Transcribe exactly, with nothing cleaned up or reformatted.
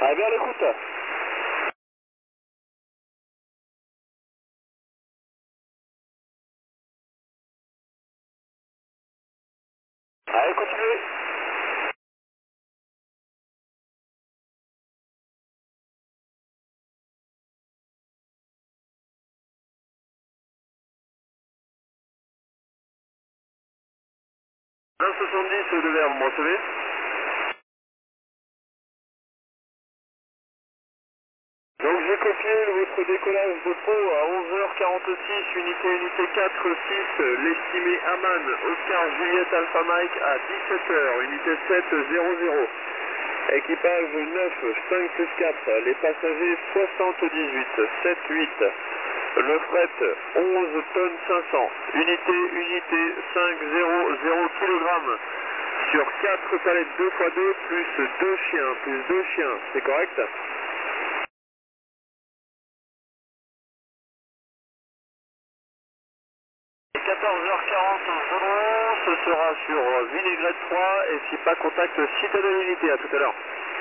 Ah bien l'écoute. Allez, continuez. vingt soixante-dix de verre, vous me recevez? Donc j'ai copié votre décollage de Pau à onze heures quarante-six, unité unité quatre six, l'estimé Aman, Oscar Juliette Alpha Mike à dix-sept heures, unité sept zéro zéro. Équipage neuf, cinq plus quatre, les passagers soixante-dix-huit, sept huit. Le fret onze tonnes cinq cents, unité unité cinq zéro zéro kilogrammes sur quatre palettes deux fois deux plus deux chiens, plus deux chiens, c'est correct? quatorze heures quarante Chaudron, ce sera sur Vinaigrette trois et si pas contact Citadelle Unité, à tout à l'heure.